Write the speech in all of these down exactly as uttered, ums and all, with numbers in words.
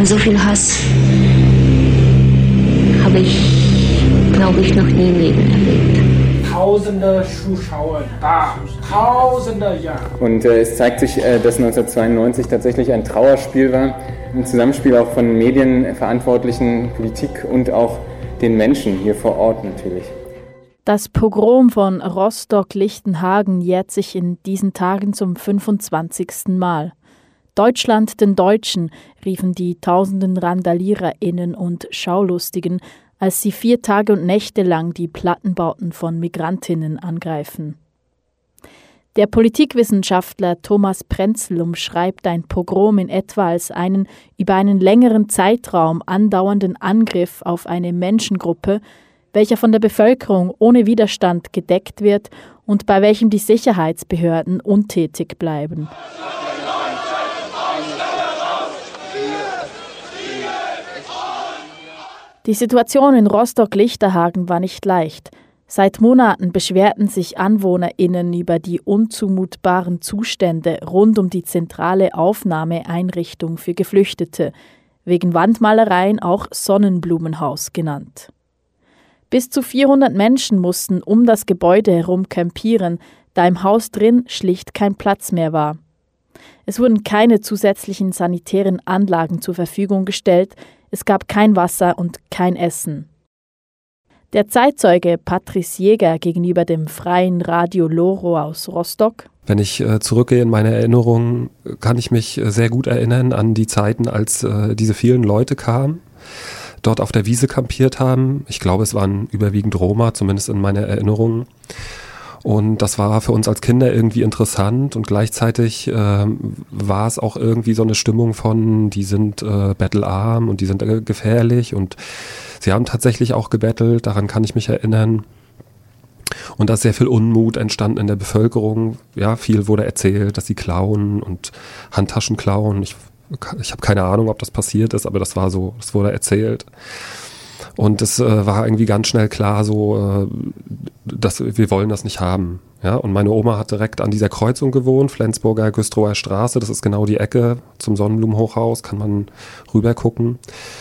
Und so viel Hass habe ich, glaube ich, noch nie im Leben erlebt. Tausende Zuschauer da, Tausende, ja. Und äh, es zeigt sich, äh, dass neunzehnhundertzweiundneunzig tatsächlich ein Trauerspiel war, ein Zusammenspiel auch von Medienverantwortlichen, Politik und auch den Menschen hier vor Ort natürlich. Das Pogrom von Rostock-Lichtenhagen jährt sich in diesen Tagen zum fünfundzwanzigsten Mal. Deutschland den Deutschen, riefen die tausenden RandaliererInnen und Schaulustigen, als sie vier Tage und Nächte lang die Plattenbauten von Migrantinnen angreifen. Der Politikwissenschaftler Thomas Prenzel umschreibt ein Pogrom in etwa als einen über einen längeren Zeitraum andauernden Angriff auf eine Menschengruppe, welcher von der Bevölkerung ohne Widerstand gedeckt wird und bei welchem die Sicherheitsbehörden untätig bleiben. Die Situation in Rostock-Lichtenhagen war nicht leicht. Seit Monaten beschwerten sich AnwohnerInnen über die unzumutbaren Zustände rund um die zentrale Aufnahmeeinrichtung für Geflüchtete, wegen Wandmalereien auch Sonnenblumenhaus genannt. Bis zu vierhundert Menschen mussten um das Gebäude herum campieren, da im Haus drin schlicht kein Platz mehr war. Es wurden keine zusätzlichen sanitären Anlagen zur Verfügung gestellt, es gab kein Wasser und kein Essen. Der Zeitzeuge Patrice Jäger gegenüber dem Freien Radio Loro aus Rostock. Wenn ich äh, zurückgehe in meine Erinnerungen, kann ich mich äh, sehr gut erinnern an die Zeiten, als äh, diese vielen Leute kamen, dort auf der Wiese kampiert haben. Ich glaube, es waren überwiegend Roma, zumindest in meiner Erinnerung. Und das war für uns als Kinder irgendwie interessant und gleichzeitig äh, war es auch irgendwie so eine Stimmung von, die sind äh, bettelarm und die sind äh, gefährlich und sie haben tatsächlich auch gebettelt, daran kann ich mich erinnern. Und da ist sehr viel Unmut entstanden in der Bevölkerung. Ja, viel wurde erzählt, dass sie klauen und Handtaschen klauen. Ich, ich habe keine Ahnung, ob das passiert ist, aber das war so, das wurde erzählt. Und es äh, war irgendwie ganz schnell klar, so, äh, dass wir wollen das nicht haben. Ja? Und meine Oma hat direkt an dieser Kreuzung gewohnt, Flensburger Güstrower Straße. Das ist genau die Ecke zum Sonnenblumenhochhaus, kann man rüber gucken.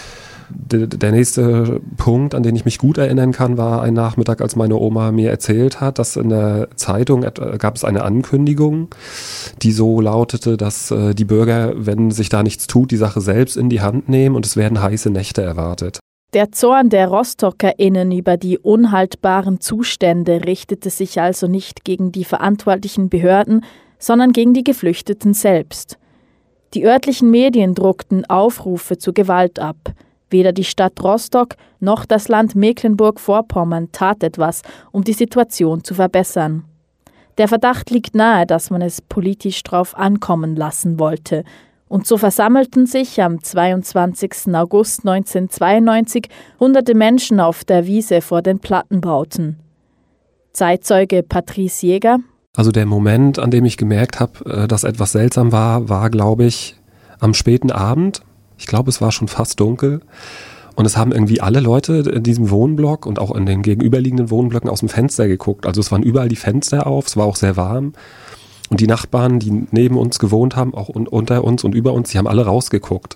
D- der nächste Punkt, an den ich mich gut erinnern kann, war ein Nachmittag, als meine Oma mir erzählt hat, dass in der Zeitung äh, gab es eine Ankündigung, die so lautete, dass äh, die Bürger, wenn sich da nichts tut, die Sache selbst in die Hand nehmen und es werden heiße Nächte erwartet. Der Zorn der RostockerInnen über die unhaltbaren Zustände richtete sich also nicht gegen die verantwortlichen Behörden, sondern gegen die Geflüchteten selbst. Die örtlichen Medien druckten Aufrufe zur Gewalt ab. Weder die Stadt Rostock noch das Land Mecklenburg-Vorpommern tat etwas, um die Situation zu verbessern. Der Verdacht liegt nahe, dass man es politisch drauf ankommen lassen wollte. Und so versammelten sich am zweiundzwanzigsten August neunzehnhundertzweiundneunzig hunderte Menschen auf der Wiese vor den Plattenbauten. Zeitzeuge Patrice Jäger. Also der Moment, an dem ich gemerkt habe, dass etwas seltsam war, war, glaube ich, am späten Abend. Ich glaube, es war schon fast dunkel. Und es haben irgendwie alle Leute in diesem Wohnblock und auch in den gegenüberliegenden Wohnblöcken aus dem Fenster geguckt. Also es waren überall die Fenster auf, es war auch sehr warm. Und die Nachbarn, die neben uns gewohnt haben, auch un- unter uns und über uns, die haben alle rausgeguckt.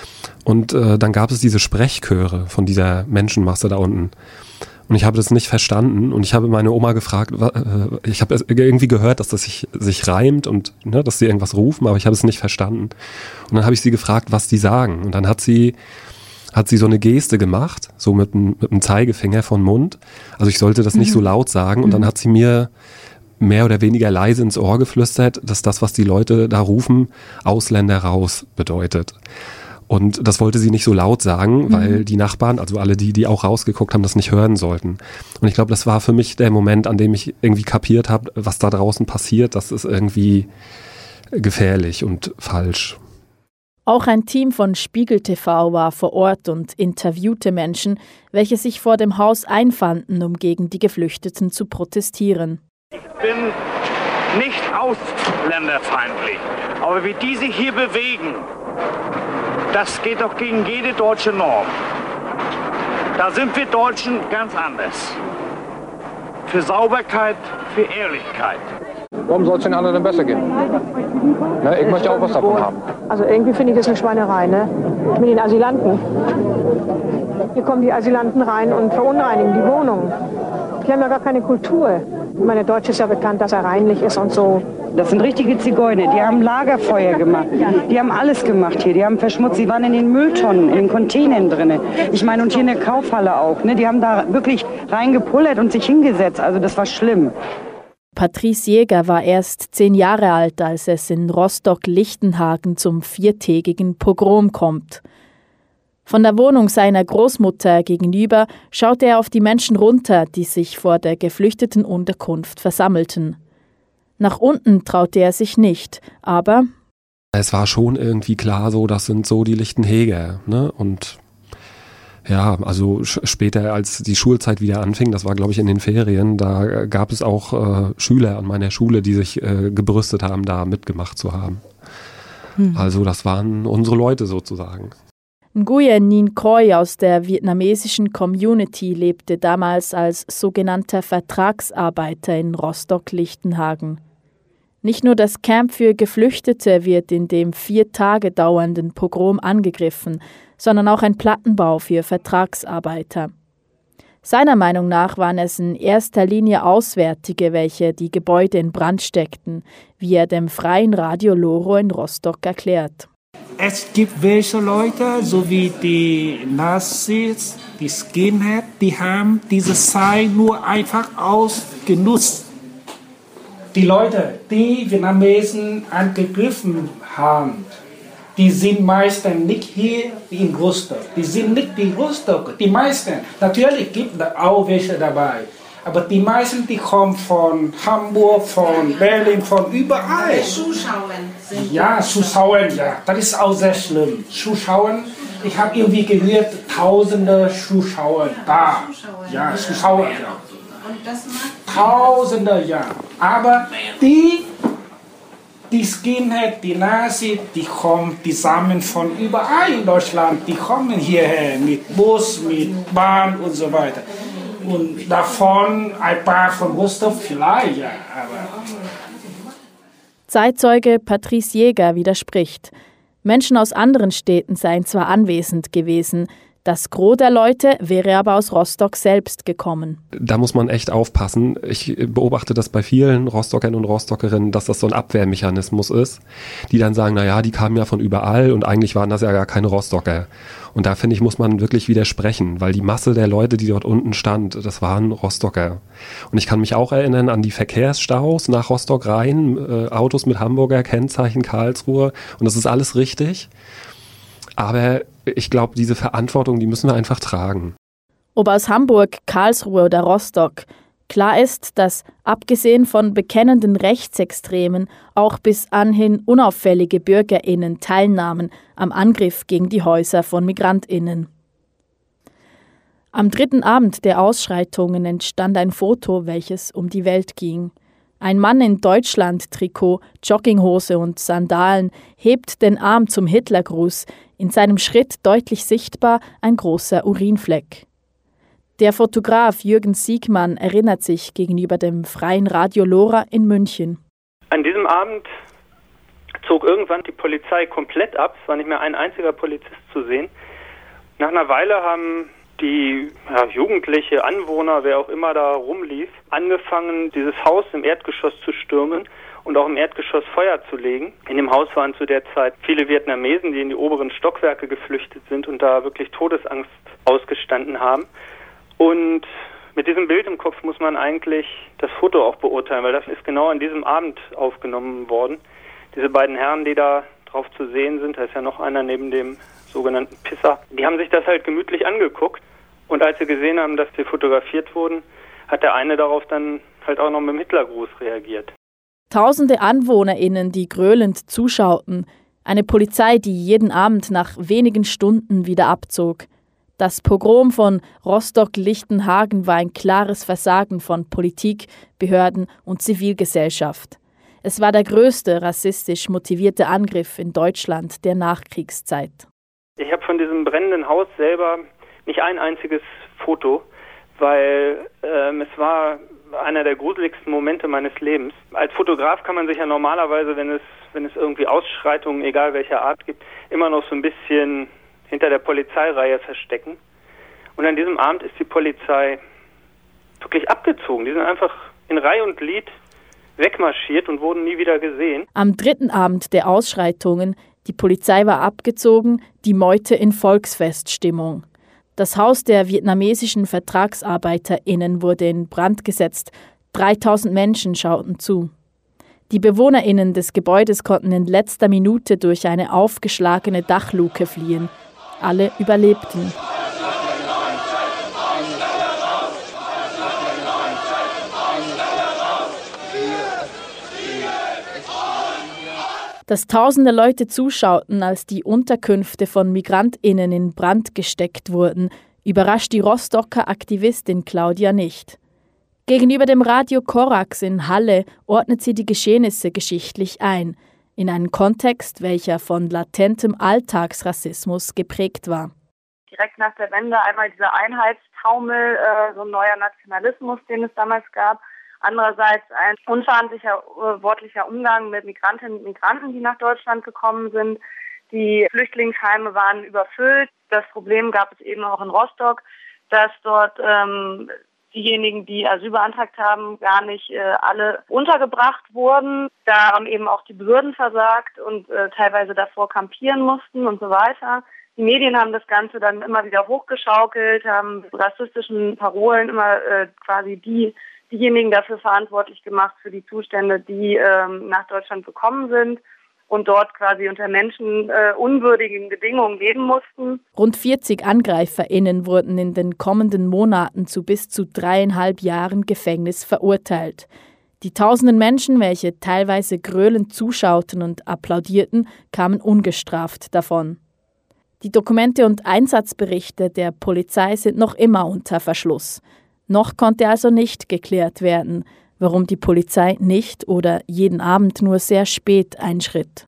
Und äh, dann gab es diese Sprechchöre von dieser Menschenmasse da unten. Und ich habe das nicht verstanden. Und ich habe meine Oma gefragt, äh, ich habe irgendwie gehört, dass das sich, sich reimt und ne, dass sie irgendwas rufen, aber ich habe es nicht verstanden. Und dann habe ich sie gefragt, was die sagen. Und dann hat sie, hat sie so eine Geste gemacht, so mit dem, mit dem Zeigefinger vom Mund. Also ich sollte das nicht mhm. so laut sagen. Und dann hat sie mir mehr oder weniger leise ins Ohr geflüstert, dass das, was die Leute da rufen, Ausländer raus bedeutet. Und das wollte sie nicht so laut sagen, mhm. weil die Nachbarn, also alle die, die auch rausgeguckt haben, das nicht hören sollten. Und ich glaube, das war für mich der Moment, an dem ich irgendwie kapiert habe, was da draußen passiert, das ist irgendwie gefährlich und falsch. Auch ein Team von Spiegel T V war vor Ort und interviewte Menschen, welche sich vor dem Haus einfanden, um gegen die Geflüchteten zu protestieren. Ich bin nicht ausländerfeindlich, aber wie die sich hier bewegen, das geht doch gegen jede deutsche Norm. Da sind wir Deutschen ganz anders. Für Sauberkeit, für Ehrlichkeit. Warum soll es den anderen denn besser gehen? Ne, ich möchte auch was davon haben. Also irgendwie finde ich das eine Schweinerei, ne? Mit den Asylanten. Hier kommen die Asylanten rein und verunreinigen die Wohnungen. Die haben ja gar keine Kultur. Ich meine, Deutsch ist ja bekannt, dass er reinlich ist und so. Das sind richtige Zigeuner, die haben Lagerfeuer gemacht, die haben alles gemacht hier, die haben verschmutzt, die waren in den Mülltonnen, in den Containern drin. Ich meine, und hier in der Kaufhalle auch, ne? Die haben da wirklich reingepullert und sich hingesetzt, also das war schlimm. Patrice Jäger war erst zehn Jahre alt, als es in Rostock-Lichtenhagen zum viertägigen Pogrom kommt. Von der Wohnung seiner Großmutter gegenüber schaute er auf die Menschen runter, die sich vor der geflüchteten Unterkunft versammelten. Nach unten traute er sich nicht, aber es war schon irgendwie klar, so das sind so die Lichtenheger, ne? Und ja, also später, als die Schulzeit wieder anfing, das war glaube ich in den Ferien, da gab es auch äh, Schüler an meiner Schule, die sich äh, gebrüstet haben, da mitgemacht zu haben. Hm. Also das waren unsere Leute sozusagen. Nguyen Ninh Khoi aus der vietnamesischen Community lebte damals als sogenannter Vertragsarbeiter in Rostock-Lichtenhagen. Nicht nur das Camp für Geflüchtete wird in dem vier Tage dauernden Pogrom angegriffen, sondern auch ein Plattenbau für Vertragsarbeiter. Seiner Meinung nach waren es in erster Linie Auswärtige, welche die Gebäude in Brand steckten, wie er dem Freien Radio Loro in Rostock erklärt. Es gibt welche Leute, so wie die Nazis, die Skinhead, die haben diese Zeit nur einfach ausgenutzt. Die Leute, die Vietnamesen angegriffen haben, die sind meistens nicht hier in Rostock. Die sind nicht in Rostock. Die meisten, natürlich gibt es auch welche dabei. Aber die meisten, die kommen von Hamburg, von Berlin, von überall. Zuschauen sind. Ja, Zuschauen, ja. Das ist auch sehr schlimm. Zuschauen, ich habe irgendwie gehört, tausende Zuschauer da. Ja, Zuschauer, ja. Und das macht Tausende, ja. Aber die, die Skinhead, die Nazis, die kommen, die sammeln von überall in Deutschland. Die kommen hierher mit Bus, mit Bahn und so weiter. Und davon ein paar von Rostock vielleicht, ja. Aber Zeitzeuge Patrice Jäger widerspricht. Menschen aus anderen Städten seien zwar anwesend gewesen, das Gros der Leute wäre aber aus Rostock selbst gekommen. Da muss man echt aufpassen. Ich beobachte das bei vielen Rostockern und Rostockerinnen, dass das so ein Abwehrmechanismus ist, die dann sagen, naja, die kamen ja von überall und eigentlich waren das ja gar keine Rostocker. Und da finde ich, muss man wirklich widersprechen, weil die Masse der Leute, die dort unten stand, das waren Rostocker. Und ich kann mich auch erinnern an die Verkehrsstaus nach Rostock rein, äh, Autos mit Hamburger Kennzeichen, Karlsruhe, und das ist alles richtig. Aber ich glaube, diese Verantwortung, die müssen wir einfach tragen. Ob aus Hamburg, Karlsruhe oder Rostock, klar ist, dass abgesehen von bekennenden Rechtsextremen auch bis anhin unauffällige BürgerInnen teilnahmen am Angriff gegen die Häuser von MigrantInnen. Am dritten Abend der Ausschreitungen entstand ein Foto, welches um die Welt ging. Ein Mann in Deutschland-Trikot, Jogginghose und Sandalen hebt den Arm zum Hitlergruß, in seinem Schritt deutlich sichtbar ein großer Urinfleck. Der Fotograf Jürgen Siegmann erinnert sich gegenüber dem Freien Radio Lora in München. An diesem Abend zog irgendwann die Polizei komplett ab. Es war nicht mehr ein einziger Polizist zu sehen. Nach einer Weile haben die ja, Jugendliche, Anwohner, wer auch immer da rumlief, angefangen, dieses Haus im Erdgeschoss zu stürmen und auch im Erdgeschoss Feuer zu legen. In dem Haus waren zu der Zeit viele Vietnamesen, die in die oberen Stockwerke geflüchtet sind und da wirklich Todesangst ausgestanden haben. Und mit diesem Bild im Kopf muss man eigentlich das Foto auch beurteilen, weil das ist genau an diesem Abend aufgenommen worden. Diese beiden Herren, die da drauf zu sehen sind, da ist ja noch einer neben dem sogenannten Pisser, die haben sich das halt gemütlich angeguckt. Und als sie gesehen haben, dass sie fotografiert wurden, hat der eine darauf dann halt auch noch mit dem Hitlergruß reagiert. Tausende AnwohnerInnen, die gröhlend zuschauten. Eine Polizei, die jeden Abend nach wenigen Stunden wieder abzog. Das Pogrom von Rostock-Lichtenhagen war ein klares Versagen von Politik, Behörden und Zivilgesellschaft. Es war der größte rassistisch motivierte Angriff in Deutschland der Nachkriegszeit. Ich habe von diesem brennenden Haus selber nicht ein einziges Foto, weil ähm, es war einer der gruseligsten Momente meines Lebens. Als Fotograf kann man sich ja normalerweise, wenn es, wenn es irgendwie Ausschreitungen, egal welcher Art gibt, immer noch so ein bisschen hinter der Polizeireihe verstecken. Und an diesem Abend ist die Polizei wirklich abgezogen. Die sind einfach in Reih und Glied wegmarschiert und wurden nie wieder gesehen. Am dritten Abend der Ausschreitungen, die Polizei war abgezogen, die Meute in Volksfeststimmung. Das Haus der vietnamesischen VertragsarbeiterInnen wurde in Brand gesetzt. dreitausend Menschen schauten zu. Die BewohnerInnen des Gebäudes konnten in letzter Minute durch eine aufgeschlagene Dachluke fliehen. Alle überlebten. Dass tausende Leute zuschauten, als die Unterkünfte von MigrantInnen in Brand gesteckt wurden, überrascht die Rostocker Aktivistin Claudia nicht. Gegenüber dem Radio Korax in Halle ordnet sie die Geschehnisse geschichtlich ein, in einen Kontext, welcher von latentem Alltagsrassismus geprägt war. Direkt nach der Wende einmal dieser Einheitstaumel, äh, so ein neuer Nationalismus, den es damals gab. Andererseits ein unverantwortlicher äh, wortlicher Umgang mit Migrantinnen und Migranten, die nach Deutschland gekommen sind. Die Flüchtlingsheime waren überfüllt. Das Problem gab es eben auch in Rostock, dass dort ähm, diejenigen, die Asyl beantragt haben, gar nicht äh, alle untergebracht wurden. Da haben eben auch die Behörden versagt und äh, teilweise davor kampieren mussten und so weiter. Die Medien haben das Ganze dann immer wieder hochgeschaukelt, haben mit rassistischen Parolen immer äh, quasi die diejenigen dafür verantwortlich gemacht für die Zustände, die ähm, nach Deutschland gekommen sind und dort quasi unter menschenunwürdigen äh, Bedingungen leben mussten. Rund vierzig AngreiferInnen wurden in den kommenden Monaten zu bis zu dreieinhalb Jahren Gefängnis verurteilt. Die tausenden Menschen, welche teilweise gröhlend zuschauten und applaudierten, kamen ungestraft davon. Die Dokumente und Einsatzberichte der Polizei sind noch immer unter Verschluss. Noch konnte also nicht geklärt werden, warum die Polizei nicht oder jeden Abend nur sehr spät einschritt.